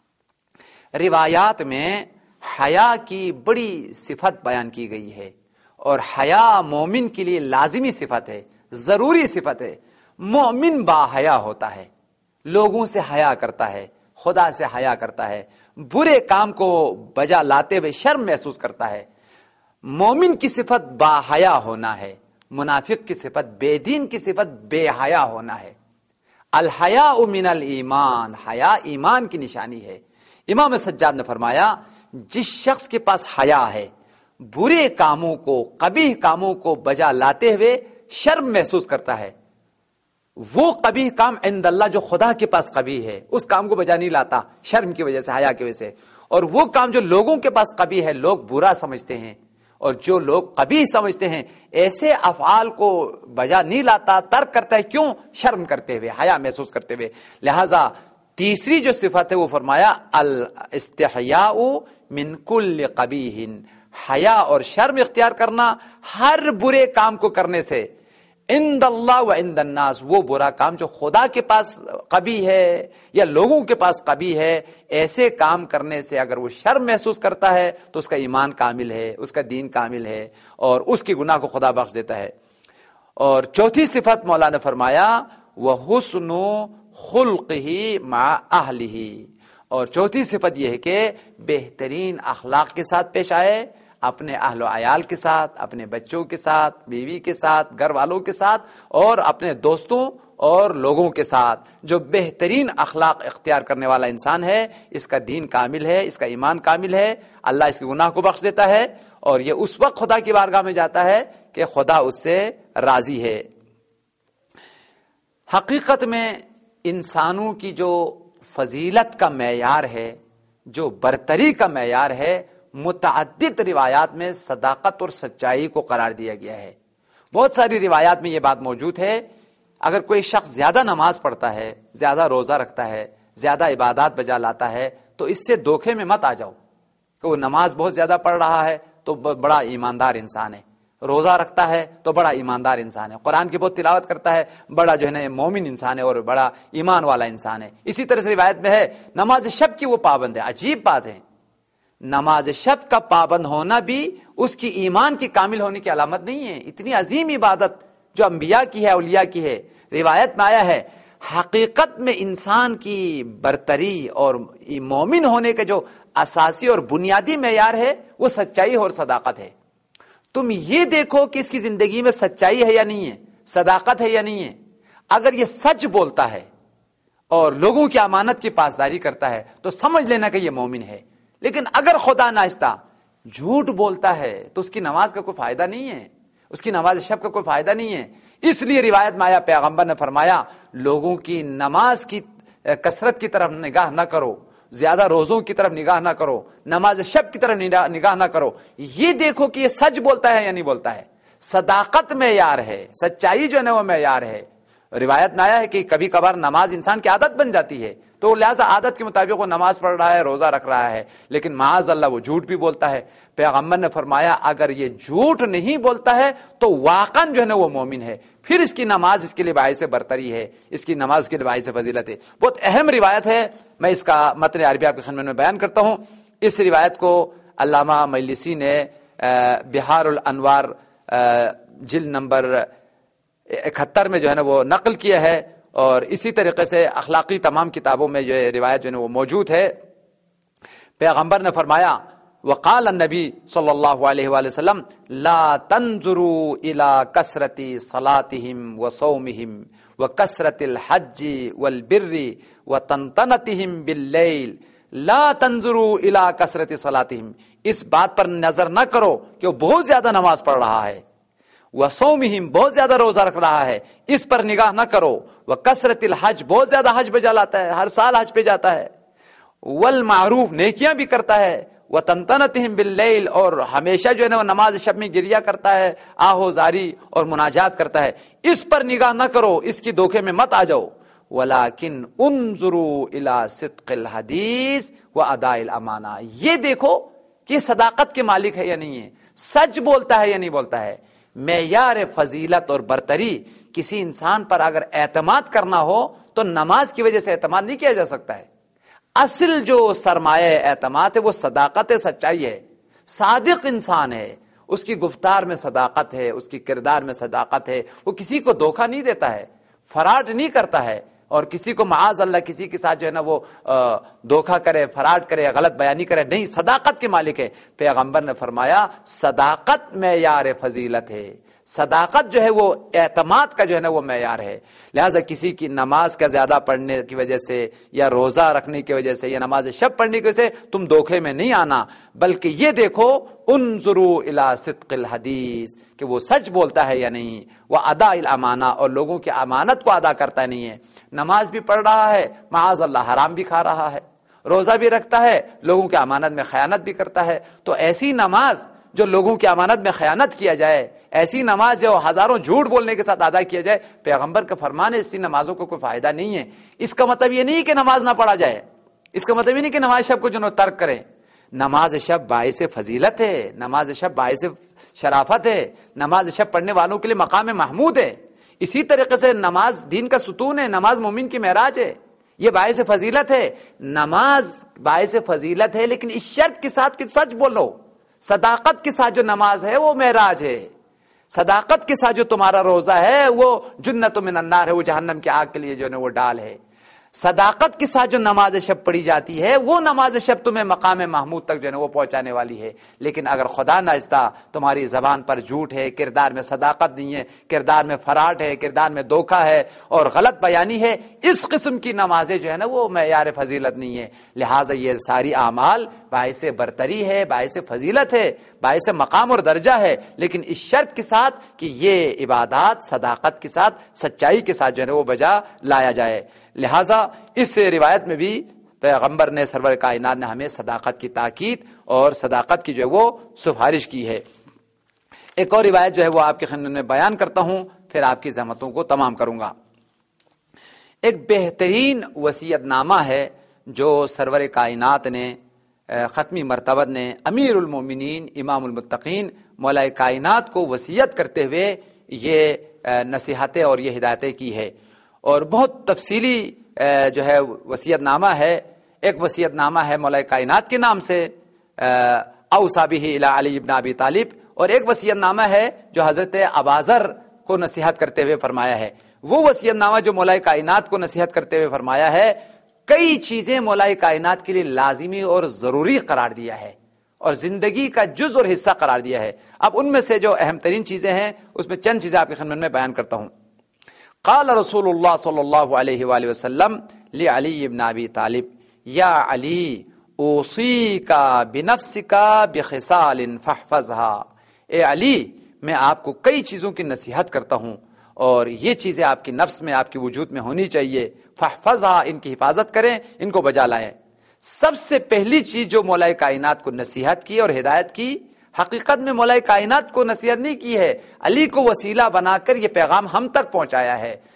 روایات میں حیا کی بڑی صفت بیان کی گئی ہے، اور حیا مومن کے لیے لازمی صفت ہے، ضروری صفت ہے۔ مومن با حیا ہوتا ہے، لوگوں سے حیا کرتا ہے، خدا سے حیا کرتا ہے، برے کام کو بجا لاتے ہوئے شرم محسوس کرتا ہے۔ مومن کی صفت با حیا ہونا ہے، منافق کی صفت، بے دین کی صفت بے حیا ہونا ہے۔ الحیاء من الایمان، حیا ایمان کی نشانی ہے۔ امام سجاد نے فرمایا جس شخص کے پاس حیا ہے، برے کاموں کو، قبیح کاموں کو بجا لاتے ہوئے شرم محسوس کرتا ہے، وہ قبیح کام عند اللہ جو خدا کے پاس قبیح ہے اس کام کو بجا نہیں لاتا شرم کی وجہ سے، حیا کی وجہ سے، اور وہ کام جو لوگوں کے پاس قبیح ہے لوگ برا سمجھتے ہیں اور جو لوگ قبیح سمجھتے ہیں ایسے افعال کو بجا نہیں لاتا، ترک کرتا ہے، کیوں؟ شرم کرتے ہوئے، حیا محسوس کرتے ہوئے۔ لہذا تیسری جو صفت ہے وہ فرمایا الاستحیاء من کل قبیح، حیا اور شرم اختیار کرنا ہر برے کام کو کرنے سے، عند اللہ و عند الناس، وہ برا کام جو خدا کے پاس قبیح ہے یا لوگوں کے پاس قبیح ہے، ایسے کام کرنے سے اگر وہ شرم محسوس کرتا ہے تو اس کا ایمان کامل ہے، اس کا دین کامل ہے اور اس کی گناہ کو خدا بخش دیتا ہے۔ اور چوتھی صفت مولا نے فرمایا وحسن خلقہ مع اہلہ، اور چوتھی صفت یہ ہے کہ بہترین اخلاق کے ساتھ پیش آئے، اپنے اہل و عیال کے ساتھ، اپنے بچوں کے ساتھ، بیوی کے ساتھ، گھر والوں کے ساتھ اور اپنے دوستوں اور لوگوں کے ساتھ۔ جو بہترین اخلاق اختیار کرنے والا انسان ہے اس کا دین کامل ہے، اس کا ایمان کامل ہے، اللہ اس کے گناہ کو بخش دیتا ہے اور یہ اس وقت خدا کی بارگاہ میں جاتا ہے کہ خدا اس سے راضی ہے۔ حقیقت میں انسانوں کی جو فضیلت کا معیار ہے، جو برتری کا معیار ہے، متعدد روایات میں صداقت اور سچائی کو قرار دیا گیا ہے۔ بہت ساری روایات میں یہ بات موجود ہے، اگر کوئی شخص زیادہ نماز پڑھتا ہے، زیادہ روزہ رکھتا ہے، زیادہ عبادات بجا لاتا ہے تو اس سے دھوکے میں مت آ جاؤ کہ وہ نماز بہت زیادہ پڑھ رہا ہے تو بڑا ایماندار انسان ہے، روزہ رکھتا ہے تو بڑا ایماندار انسان ہے، قرآن کی بہت تلاوت کرتا ہے بڑا جو ہے نا مومن انسان ہے اور بڑا ایمان والا انسان ہے۔ اسی طرح سے روایت میں ہے نماز شب کی وہ پابند ہے۔ عجیب بات ہے، نماز شب کا پابند ہونا بھی اس کی ایمان کی کامل ہونے کی علامت نہیں ہے۔ اتنی عظیم عبادت جو انبیاء کی ہے، اولیاء کی ہے، روایت میں آیا ہے حقیقت میں انسان کی برتری اور مومن ہونے کا جو اساسی اور بنیادی معیار ہے وہ سچائی اور صداقت ہے۔ تم یہ دیکھو کہ اس کی زندگی میں سچائی ہے یا نہیں ہے، صداقت ہے یا نہیں ہے۔ اگر یہ سچ بولتا ہے اور لوگوں کی امانت کی پاسداری کرتا ہے تو سمجھ لینا کہ یہ مومن ہے، لیکن اگر خدا ناخواستہ جھوٹ بولتا ہے تو اس کی نماز کا کوئی فائدہ نہیں ہے، اس کی نماز شب کا کوئی فائدہ نہیں ہے۔ اس لیے روایت میں آیا پیغمبر نے فرمایا لوگوں کی نماز کی کثرت کی طرف نگاہ نہ کرو، زیادہ روزوں کی طرف نگاہ نہ کرو، نماز شب کی طرف نگاہ نہ کرو، یہ دیکھو کہ یہ سچ بولتا ہے یا نہیں بولتا ہے۔ صداقت معیار ہے، سچائی جو ہے نا وہ معیار ہے، روایت میں آیا ہے کہ کبھی کبھار نماز انسان کی عادت بن جاتی ہے، تو لہٰذا عادت کے مطابق وہ نماز پڑھ رہا ہے، روزہ رکھ رہا ہے، لیکن معاذ اللہ وہ جھوٹ بھی بولتا ہے۔ پیغمبر نے فرمایا اگر یہ جھوٹ نہیں بولتا ہے تو واقعاً جو ہے نا وہ مومن ہے، پھر اس کی نماز اس کے لیے باعث برتری ہے، اس کی نماز کے لیے باعث فضیلت ہے۔ بہت اہم روایت ہے، میں اس کا متن عربی آپ کی خدمت میں بیان کرتا ہوں۔ اس روایت کو علامہ مجلسی نے بہار الانوار جلد نمبر اکہتر میں جو ہے نا وہ نقل کیا ہے، اور اسی طریقے سے اخلاقی تمام کتابوں میں جو روایت جو ہے وہ موجود ہے۔ پیغمبر نے فرمایا وقال النبی صلی اللہ علیہ وآلہ وسلم لا تنظروا الى کثرت صلاتهم وصومهم وکثرت الحج والبر وطنطنتهم باللیل، لا تنظروا الى کثرت صلاتهم، اس بات پر نظر نہ کرو کہ وہ بہت زیادہ نماز پڑھ رہا ہے، وصومهم بہت زیادہ روزہ رکھ رہا ہے، اس پر نگاہ نہ کرو، وکثرت الحج بہت زیادہ حج پہ جاتا ہے، ہر سال حج پہ جاتا ہے، والمعروف نیکیاں بھی کرتا ہے، وطنطنتهم باللیل اور ہمیشہ جو ہے نا وہ نماز شب میں گریا کرتا ہے، آہو زاری اور مناجات کرتا ہے، اس پر نگاہ نہ کرو، اس کی دھوکے میں مت آ جاؤ۔ ولیکن انظروا الی صدق الحدیث واداء الامانہ، یہ دیکھو کہ صداقت کے مالک ہے یا نہیں ہے، سچ بولتا ہے یا نہیں بولتا ہے۔ معیار فضیلت اور برتری کسی انسان پر اگر اعتماد کرنا ہو تو نماز کی وجہ سے اعتماد نہیں کیا جا سکتا ہے۔ اصل جو سرمایہ اعتماد ہے وہ صداقت ہے، سچائی ہے، صادق انسان ہے، اس کی گفتار میں صداقت ہے، اس کی کردار میں صداقت ہے، وہ کسی کو دھوکہ نہیں دیتا ہے، فراڈ نہیں کرتا ہے، اور کسی کو معاذ اللہ کسی کے ساتھ جو ہے نا وہ دھوکہ کرے، فراڈ کرے، غلط بیانی کرے، نہیں، صداقت کے مالک ہے۔ پیغمبر نے فرمایا صداقت معیار فضیلت ہے، صداقت جو ہے وہ اعتماد کا جو ہے نا وہ معیار ہے۔ لہٰذا کسی کی نماز کا زیادہ پڑھنے کی وجہ سے یا روزہ رکھنے کی وجہ سے یا نماز شب پڑھنے کی وجہ سے تم دھوکے میں نہیں آنا، بلکہ یہ دیکھو انظروا الی صدق الحدیث کہ وہ سچ بولتا ہے یا نہیں، وہ ادا الامانہ اور لوگوں کی امانت کو ادا کرتا نہیں ہے۔ نماز بھی پڑھ رہا ہے، معاذ اللہ حرام بھی کھا رہا ہے، روزہ بھی رکھتا ہے، لوگوں کی امانت میں خیانت بھی کرتا ہے، تو ایسی نماز جو لوگوں کی امانت میں خیانت کیا جائے، ایسی نماز جو ہزاروں جھوٹ بولنے کے ساتھ ادا کیا جائے، پیغمبر کا فرمان ہے ایسی نمازوں کو کوئی فائدہ نہیں ہے۔ اس کا مطلب یہ نہیں کہ نماز نہ پڑھا جائے، اس کا مطلب یہ نہیں کہ نماز شب کو جو ترک کریں۔ نماز شب باعث فضیلت ہے، نماز شب باعث شرافت ہے، نماز شب پڑھنے والوں کے لیے مقام محمود ہے۔ اسی طریقے سے نماز دین کا ستون ہے، نماز مومن کی معراج ہے، یہ باعث فضیلت ہے۔ نماز باعث فضیلت ہے لیکن اس شرط کے ساتھ کہ سچ بولو، صداقت کے ساتھ جو نماز ہے وہ معراج ہے، صداقت کے ساتھ جو تمہارا روزہ ہے وہ جنت من النار ہے، وہ جہنم کی آگ کے لیے جو ہے وہ ڈال ہے۔ صداقت کے ساتھ جو نماز شب پڑھی جاتی ہے وہ نماز شب تمہیں مقام محمود تک جو ہے وہ پہنچانے والی ہے۔ لیکن اگر خدا ناخواستہ تمہاری زبان پر جھوٹ ہے، کردار میں صداقت نہیں ہے، کردار میں فراڈ ہے، کردار میں دھوکہ ہے اور غلط بیانی ہے، اس قسم کی نمازیں جو ہے نا وہ معیار فضیلت نہیں ہے۔ لہٰذا یہ ساری اعمال باعث برتری ہے، باعث فضیلت ہے، باعث مقام اور درجہ ہے، لیکن اس شرط کے ساتھ کہ یہ عبادات صداقت کے ساتھ، سچائی کے ساتھ جو ہے وہ بجا لایا جائے۔ لہٰذا اس روایت میں بھی پیغمبر نے سرور کائنات نے ہمیں صداقت کی تاکید اور صداقت کی جو ہے وہ سفارش کی ہے۔ ایک اور روایت جو ہے وہ آپ کے خدمت میں بیان کرتا ہوں، پھر آپ کی زحمتوں کو تمام کروں گا۔ ایک بہترین وصیت نامہ ہے جو سرور کائنات نے ختمی مرتبہ نے امیر المومنین امام المتقین مولا کائنات کو وصیت کرتے ہوئے یہ نصیحتیں اور یہ ہدایتیں کی ہے، اور بہت تفصیلی جو ہے وصیت نامہ ہے۔ ایک وصیت نامہ ہے مولا کائنات کے نام سے اوصی بہ الی علی بن ابی طالب، اور ایک وصیت نامہ ہے جو حضرت اباذر کو نصیحت کرتے ہوئے فرمایا ہے۔ وہ وصیت نامہ جو مولا کائنات کو نصیحت کرتے ہوئے فرمایا ہے، کئی چیزیں مولا کائنات کے لیے لازمی اور ضروری قرار دیا ہے اور زندگی کا جز اور حصہ قرار دیا ہے۔ اب ان میں سے جو اہم ترین چیزیں ہیں اس میں چند چیزیں آپ کی خدمت میں بیان کرتا ہوں۔ قال رسول اللہ صلی اللہ علیہ وآلہ وسلم لعلی بن ابی طالب یا علی اوصیک بنفسک بخصال فاحفظها، اے علی میں آپ کو کئی چیزوں کی نصیحت کرتا ہوں اور یہ چیزیں آپ کی نفس میں، آپ کی وجود میں ہونی چاہیے، فاحفظها، ان کی حفاظت کریں، ان کو بجا لائیں۔ سب سے پہلی چیز جو مولا کائنات کو نصیحت کی اور ہدایت کی، حقیقت میں مولا کائنات کو نصیحت نہیں کی ہے، علی کو وسیلہ بنا کر یہ پیغام ہم تک پہنچایا ہے۔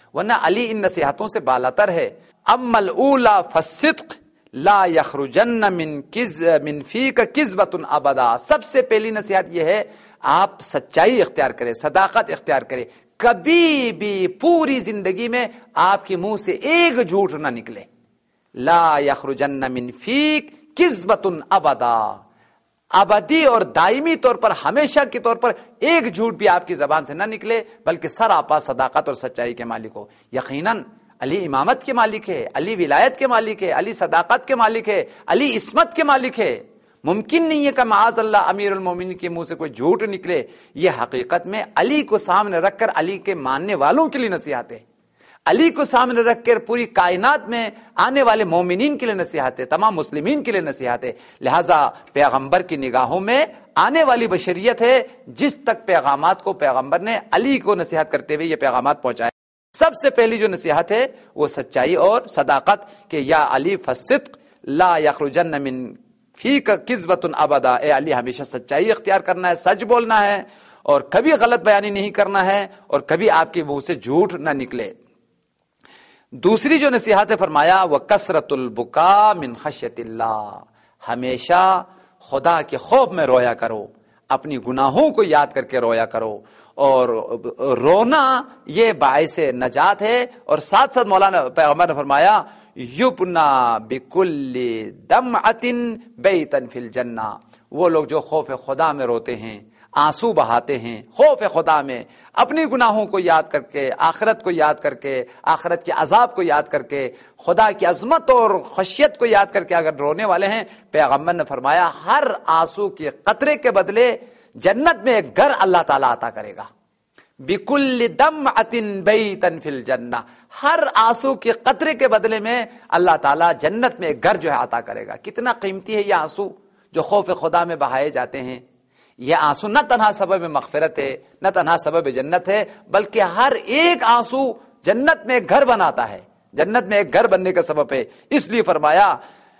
ورنہ علی ان نصیحتوں سے بالاتر ہے. اما الاولی فالصدق لا یخرجن من کز من فیک کذبۃ ابدا. سب سے پہلی نصیحت یہ ہے آپ سچائی اختیار کریں, صداقت اختیار کریں. کبھی بھی پوری زندگی میں آپ کے منہ سے ایک جھوٹ نہ نکلے. لا یخرجن من فیک کذبۃ ابدا, ابدی اور دائمی طور پر, ہمیشہ کے طور پر ایک جھوٹ بھی آپ کی زبان سے نہ نکلے, بلکہ سراپا صداقت اور سچائی کے مالک ہو. یقیناً علی امامت کے مالک ہے, علی ولایت کے مالک ہے, علی صداقت کے مالک ہے, علی عصمت کے مالک ہے. ممکن نہیں ہے کہ معاذ اللہ امیر المومنین کے منہ سے کوئی جھوٹ نکلے. یہ حقیقت میں علی کو سامنے رکھ کر علی کے ماننے والوں کے لیے نصیحت ہے, علی کو سامنے رکھ کر پوری کائنات میں آنے والے مومنین کے لیے نصیحت ہے, تمام مسلمین کے لیے نصیحت ہے. لہذا پیغمبر کی نگاہوں میں آنے والی بشریت ہے جس تک پیغامات کو پیغمبر نے علی کو نصیحت کرتے ہوئے یہ پیغامات پہنچائے. سب سے پہلی جو نصیحت ہے وہ سچائی اور صداقت, کہ یا علی فالصدق لا یخرجن من فیک کذبۃ ابدا. اے علی ہمیشہ سچائی اختیار کرنا ہے, سچ بولنا ہے, اور کبھی غلط بیانی نہیں کرنا ہے, اور کبھی آپ کے منہ سے جھوٹ نہ نکلے. دوسری جو نصیحت ہے فرمایا وہ کثرت البکا من خشیت اللہ. ہمیشہ خدا کے خوف میں رویا کرو, اپنی گناہوں کو یاد کر کے رویا کرو, اور رونا یہ باعث نجات ہے. اور ساتھ ساتھ مولانا پیغمبر نے فرمایا یبنا بکل دمعۃ بیتا فی الجنہ. وہ لوگ جو خوف خدا میں روتے ہیں, آنسو بہاتے ہیں خوف خدا میں, اپنی گناہوں کو یاد کر کے, آخرت کو یاد کر کے, آخرت کے عذاب کو یاد کر کے, خدا کی عظمت اور خشیت کو یاد کر کے اگر رونے والے ہیں, پیغمبر نے فرمایا ہر آنسو کے قطرے کے بدلے جنت میں ایک گھر اللہ تعالیٰ عطا کرے گا. بکل دمعۃ بیتا فی الجنہ, ہر آنسو کے قطرے کے بدلے میں اللہ تعالیٰ جنت میں ایک گھر جو ہے عطا کرے گا. کتنا قیمتی ہے یہ آنسو جو خوف خدا میں بہائے جاتے ہیں. یہ آنسو نہ تنہا سبب مغفرت ہے, نہ تنہا سبب جنت ہے, بلکہ ہر ایک آنسو جنت میں ایک گھر بناتا ہے, جنت میں ایک گھر بننے کا سبب ہے. اس لیے فرمایا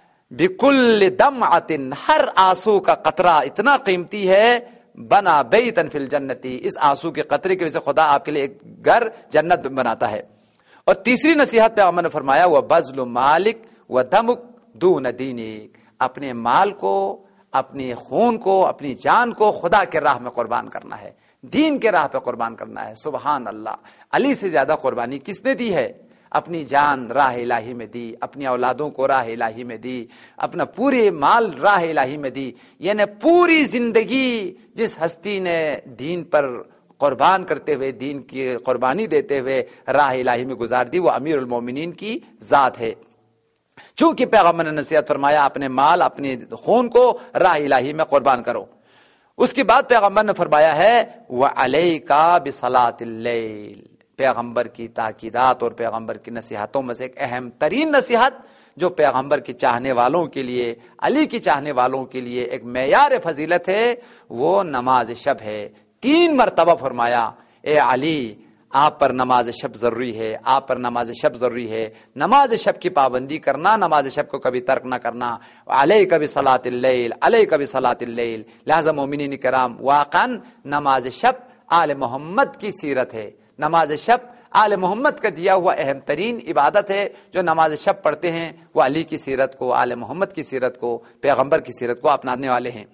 بکل دمعۃ, ہر آنسو کا قطرہ اتنا قیمتی ہے, بنا بیتا فی الجنتی, اس آنسو کے قطرے کی وجہ سے خدا آپ کے لیے ایک گھر جنت میں بناتا ہے. اور تیسری نصیحت پہ پیغمبر نے فرمایا وہ بذل مالک و دمک دون دینک. اپنے مال کو, اپنی خون کو, اپنی جان کو خدا کے راہ میں قربان کرنا ہے, دین کے راہ پہ قربان کرنا ہے. سبحان اللہ, علی سے زیادہ قربانی کس نے دی ہے؟ اپنی جان راہ الہی میں دی, اپنی اولادوں کو راہ الہی میں دی, اپنا پورے مال راہ الہی میں دی. یعنی پوری زندگی جس ہستی نے دین پر قربان کرتے ہوئے, دین کی قربانی دیتے ہوئے راہ الہی میں گزار دی, وہ امیر المومنین کی ذات ہے. چونکہ پیغمبر نے نصیحت فرمایا اپنے مال, اپنے خون کو راہ الہی میں قربان کرو. اس کے بعد پیغمبر نے فرمایا ہے وَعَلَيْكَ بِصَلَاةِ اللَّيْلِ. پیغمبر کی تاکیدات اور پیغمبر کی نصیحتوں میں سے ایک اہم ترین نصیحت جو پیغمبر کی چاہنے والوں کے لیے, علی کی چاہنے والوں کے لیے ایک معیار فضیلت ہے, وہ نماز شب ہے. تین مرتبہ فرمایا اے علی آپ پر نماز شب ضروری ہے, آپ پر نماز شب ضروری ہے. نماز شب کی پابندی کرنا, نماز شب کو کبھی ترک نہ کرنا. علیک بصلاۃ اللیل, علیک بصلاۃ اللیل. لہذا مومنین کرام, واقعاً نماز شب آل محمد کی سیرت ہے. نماز شب آل محمد کا دیا ہوا اہم ترین عبادت ہے. جو نماز شب پڑھتے ہیں وہ علی کی سیرت کو, آل محمد کی سیرت کو, پیغمبر کی سیرت کو اپنانے والے ہیں.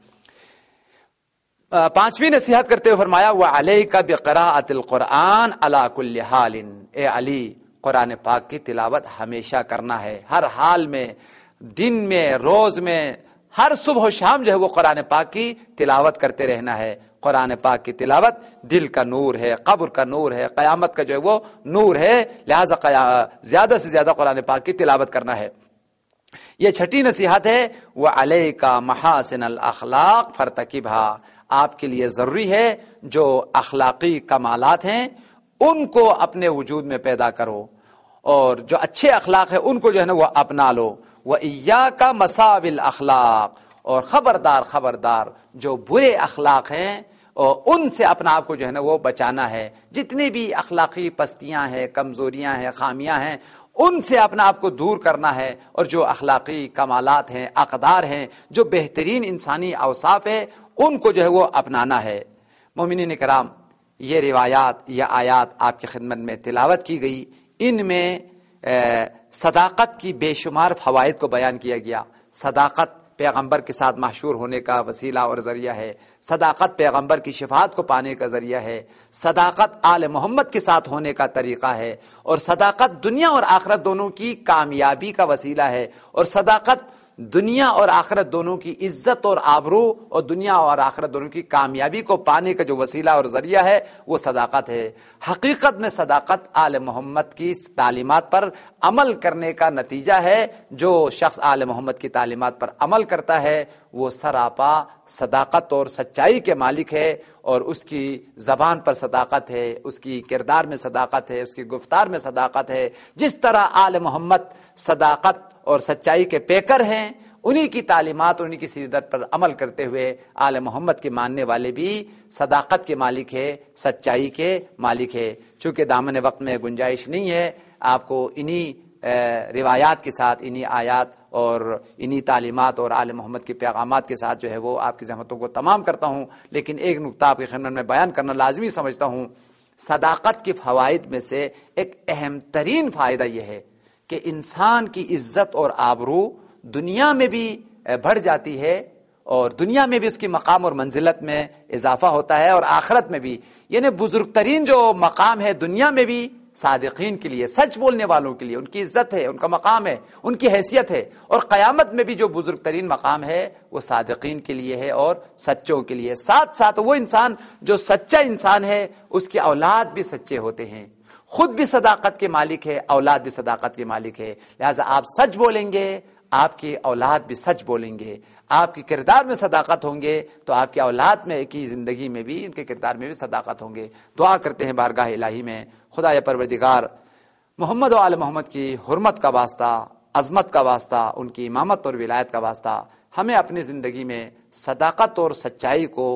پانچویں نصیحت کرتے ہوئے فرمایا وَعَلَيْكَ بِقِرَاءَةِ الْقُرْآنِ عَلَى كُلِّ حَالٍ. اے علی قرآن پاک کی تلاوت ہمیشہ کرنا ہے, ہر حال میں, دن میں, روز میں, ہر صبح و شام جو ہے وہ قرآن پاک کی تلاوت کرتے رہنا ہے. قرآن پاک کی تلاوت دل کا نور ہے, قبر کا نور ہے, قیامت کا جو ہے وہ نور ہے. لہذا زیادہ سے زیادہ قرآن پاک کی تلاوت کرنا ہے. یہ چھٹی نصیحت ہے وَعَلَيْكَ مَحَاسِنَ الْأَخْلَاقِ فَارْتَكِبْهَا. آپ کے لیے ضروری ہے جو اخلاقی کمالات ہیں ان کو اپنے وجود میں پیدا کرو, اور جو اچھے اخلاق ہیں ان کو جو ہے نا وہ اپنا لو. وَإِيَّاكَ مَصَابِ الْأَخْلَاقِ. اور خبردار خبردار جو برے اخلاق ہیں اور ان سے اپنا آپ کو جو ہے نا وہ بچانا ہے. جتنی بھی اخلاقی پستیاں ہیں, کمزوریاں ہیں, خامیاں ہیں, ان سے اپنا آپ کو دور کرنا ہے. اور جو اخلاقی کمالات ہیں, اقدار ہیں, جو بہترین انسانی اوصاف ہے, ان کو جو ہے وہ اپنانا ہے. مومنین کرام, یہ روایات, یہ آیات آپ کی خدمت میں تلاوت کی گئی. ان میں صداقت کی بے شمار فوائد کو بیان کیا گیا۔ صداقت پیغمبر کے ساتھ محشور ہونے کا وسیلہ اور ذریعہ ہے، صداقت پیغمبر کی شفاعت کو پانے کا ذریعہ ہے، صداقت آل محمد کے ساتھ ہونے کا طریقہ ہے، اور صداقت دنیا اور آخرت دونوں کی کامیابی کا وسیلہ ہے، اور صداقت دنیا اور آخرت دونوں کی عزت اور آبرو اور دنیا اور آخرت دونوں کی کامیابی کو پانے کا جو وسیلہ اور ذریعہ ہے وہ صداقت ہے۔ حقیقت میں صداقت آل محمد کی تعلیمات پر عمل کرنے کا نتیجہ ہے۔ جو شخص آل محمد کی تعلیمات پر عمل کرتا ہے وہ سراپا صداقت اور سچائی کے مالک ہے، اور اس کی زبان پر صداقت ہے، اس کی کردار میں صداقت ہے، اس کی گفتار میں صداقت ہے۔ جس طرح آل محمد صداقت اور سچائی کے پیکر ہیں، انہی کی تعلیمات اور انہی کی سیرت پر عمل کرتے ہوئے آل محمد کے ماننے والے بھی صداقت کے مالک ہے، سچائی کے مالک ہے۔ چونکہ دامن وقت میں گنجائش نہیں ہے آپ کو انہی روایات کے ساتھ، انہی آیات اور انہی تعلیمات اور آل محمد کے پیغامات کے ساتھ جو ہے وہ آپ کی زحمتوں کو تمام کرتا ہوں، لیکن ایک نقطہ آپ کی خدمت میں بیان کرنا لازمی سمجھتا ہوں۔ صداقت کے فوائد میں سے ایک اہم ترین فائدہ یہ ہے کہ انسان کی عزت اور آبرو دنیا میں بھی بڑھ جاتی ہے، اور دنیا میں بھی اس کی مقام اور منزلت میں اضافہ ہوتا ہے، اور آخرت میں بھی۔ یعنی بزرگ ترین جو مقام ہے دنیا میں بھی صادقین کے لیے، سچ بولنے والوں کے لیے ان کی عزت ہے، ان کا مقام ہے، ان کی حیثیت ہے، اور قیامت میں بھی جو بزرگ ترین مقام ہے وہ صادقین کے لیے ہے اور سچوں کے لیے۔ ساتھ ساتھ وہ انسان جو سچا انسان ہے اس کی اولاد بھی سچے ہوتے ہیں، خود بھی صداقت کے مالک ہے، اولاد بھی صداقت کے مالک ہے۔ لہٰذا آپ سچ بولیں گے، آپ کی اولاد بھی سچ بولیں گے۔ آپ کی کردار میں صداقت ہوں گے تو آپ کی اولاد میں کی زندگی میں بھی، ان کے کردار میں بھی صداقت ہوں گے۔ دعا کرتے ہیں بارگاہ الہی میں، خدا پروردگار محمد و آل محمد کی حرمت کا واسطہ، عظمت کا واسطہ، ان کی امامت اور ولایت کا واسطہ ہمیں اپنی زندگی میں صداقت اور سچائی کو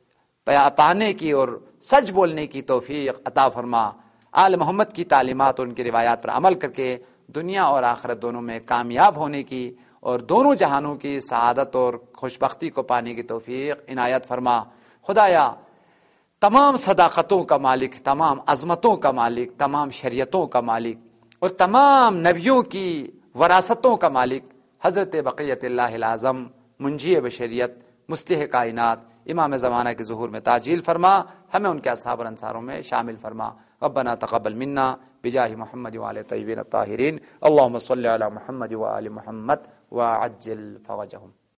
پانے کی اور سچ بولنے کی توفیق عطا فرما۔ آل محمد کی تعلیمات اور ان کی روایات پر عمل کر کے دنیا اور آخرت دونوں میں کامیاب ہونے کی اور دونوں جہانوں کی سعادت اور خوشبختی کو پانے کی توفیق عنایت فرما۔ خدایا تمام صداقتوں کا مالک، تمام عظمتوں کا مالک، تمام شریعتوں کا مالک اور تمام نبیوں کی وراثتوں کا مالک حضرت بقیت اللہ العظم منجی بشریت مصلح کائنات امام زمانہ کے ظہور میں تعجیل فرما، ہمیں ان کے اصحاب اور انصاروں میں شامل فرما۔ ربنا تقبل منا بجاہ محمد وآل طیبین الطاہرین، اللہم صلی علی محمد وآل محمد وعجل فرجہم۔